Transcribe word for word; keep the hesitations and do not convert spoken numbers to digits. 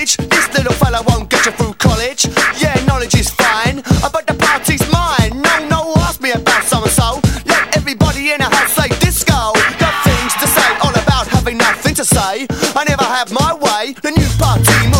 knowledge. This little fella won't get you through college. Yeah, knowledge is fine, uh, but the party's mine. No, no, ask me about so-and-so. Let everybody in the house say disco. Got things to say, all about having nothing to say. I never have my way, the new party